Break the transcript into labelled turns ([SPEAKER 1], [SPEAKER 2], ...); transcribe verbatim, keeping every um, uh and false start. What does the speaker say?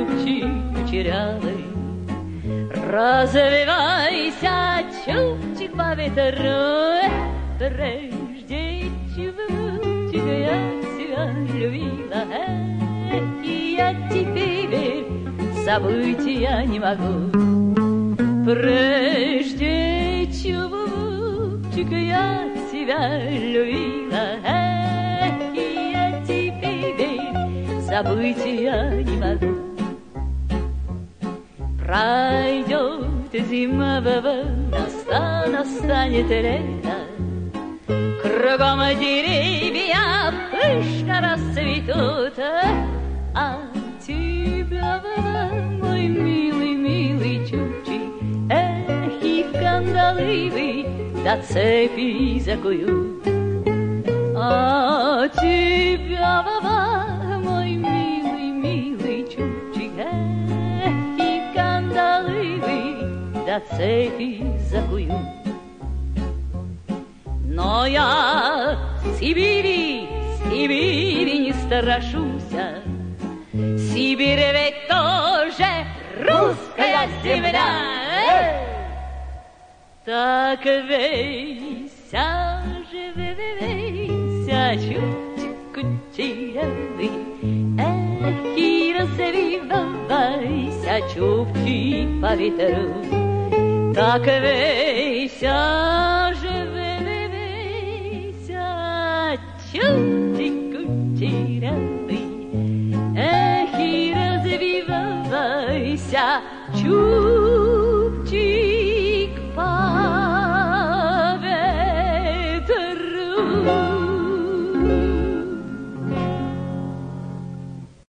[SPEAKER 1] чубчик кучерявый. Развивайся, чубчик по ветру, прежде чубчик я тебя любила, и я теперь забыть я не могу. Прежде чубчик я тебя любила, и я теперь забыть я не могу. Пройдет зима, наста, настанет лето, кругом деревья пышно расцветут, а тебя, мой милый, милый чубчик, эх, и в кандалы вы до цепи закуют. А тебя, мой милый, милый чубчик, эх, и в кандалы вы до цепи закуют. Но я Сибири, Сибири не страшуся. Сибирь ведь тоже русская земля. Так вейся же, вейся, чубчик кучерявый, эх, и развивайся, чубчик по ветру. Так вейся же, вейся, чубчик кучерявый, эх, и развивайся, чубчик.